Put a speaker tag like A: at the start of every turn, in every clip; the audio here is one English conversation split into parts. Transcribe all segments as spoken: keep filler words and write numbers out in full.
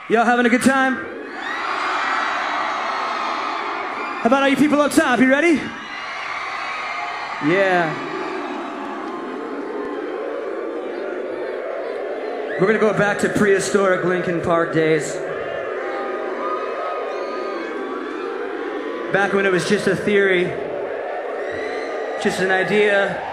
A: Y'all having a good time? How about all you people up top? You ready? Yeah. We're gonna go back to prehistoric Lincoln Park days. Back when it was just a theory, just an idea.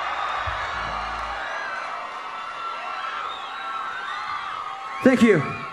A: Thank you.